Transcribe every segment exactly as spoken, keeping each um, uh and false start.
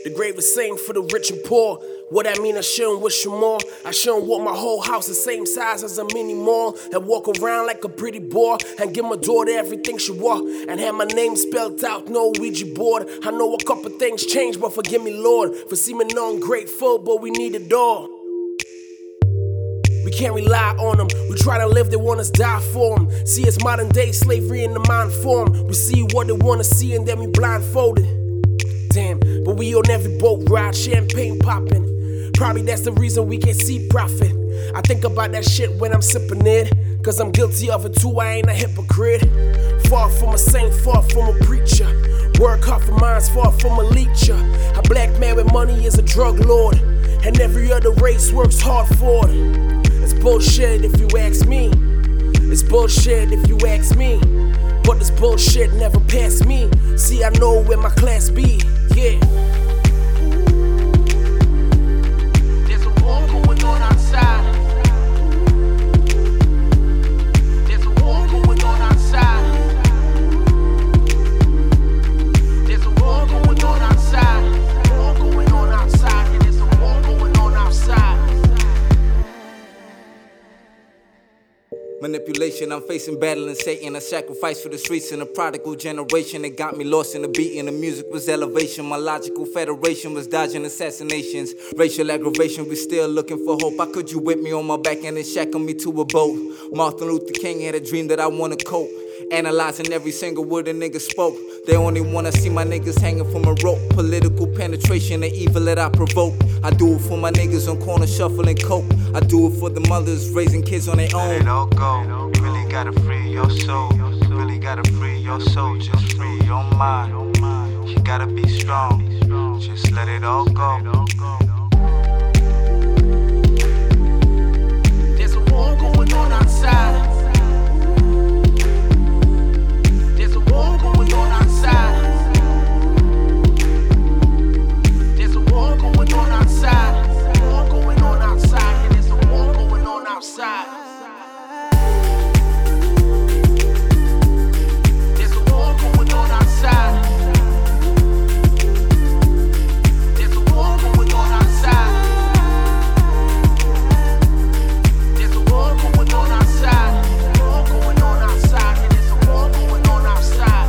The grave is same for the rich and poor. What that mean, I shouldn't wish you more. I shouldn't want my whole house the same size as a mini mall, and walk around like a pretty boy, and give my daughter everything she want, and have my name spelled out, no Ouija board. I know a couple things changed, but forgive me, Lord, for seeming ungrateful, but we need it all. We can't rely on them. We try to live, they want us die for them. See, it's modern day slavery in the mind form. We see what they want to see and then we blindfolded. Damn, but we on every boat ride, champagne popping. Probably that's the reason we can't see profit. I think about that shit when I'm sipping it, cause I'm guilty of it too, I ain't a hypocrite. Far from a saint, far from a preacher. Work hard for mines, far from a leecher. A black man with money is a drug lord, and every other race works hard for it. It's bullshit if you ask me. It's bullshit if you ask me. But this bullshit never passed me. See, I know where my class be, yeah. There's a war going on outside. There's a war going on outside. There's a war going on outside. War going on outside. And there's a war going on outside. Manipulation, I'm facing battling Satan. A sacrifice for the streets and a prodigal generation. It got me lost in the beat and the music was elevation. My logical federation was dodging assassinations. Racial aggravation, we still looking for hope. How could you whip me on my back and then shackle me to a boat? Martin Luther King had a dream that I wanna cope. Analyzing every single word a nigga spoke. They only wanna see my niggas hanging from a rope. Political penetration, the evil that I provoke. I do it for my niggas on corner shuffling coke. I do it for the mothers raising kids on their own. Let it all go. Really gotta free your soul. Really gotta free your soul. Just free your mind. You gotta be strong. Just let it all go. There's a war going on outside. There's a war going on outside. There's a war going on outside. War going on outside. And there's a war going on outside. There's a war going on outside. There's a war going on outside. There's a war going on outside. War going on outside. And there's a war going on outside.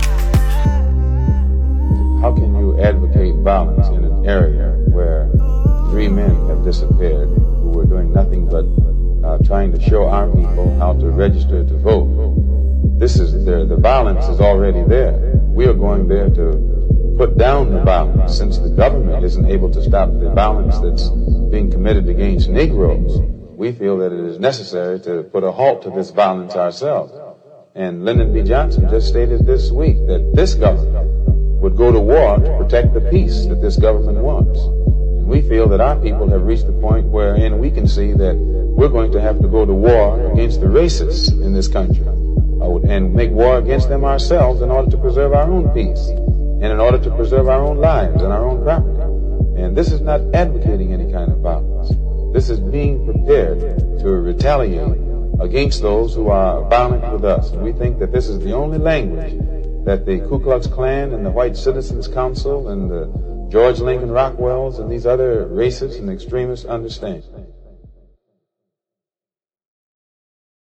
How can you advocate violence in an area where three men have disappeared who were doing nothing but uh, trying to show our people how to register to vote? This is the, the violence is already there. We are going there to put down the violence since the government isn't able to stop the violence that's being committed against Negroes. We feel that it is necessary to put a halt to this violence ourselves. And Lyndon B. Johnson just stated this week that this government would go to war to protect the peace that this government wants. And we feel that our people have reached the point wherein we can see that we're going to have to go to war against the racists in this country uh, and make war against them ourselves in order to preserve our own peace and in order to preserve our own lives and our own property. And this is not advocating any kind of violence. This is being prepared to retaliate against those who are violent with us. And we think that this is the only language that the Ku Klux Klan and the White Citizens Council and the George Lincoln Rockwells and these other racists and extremists understand.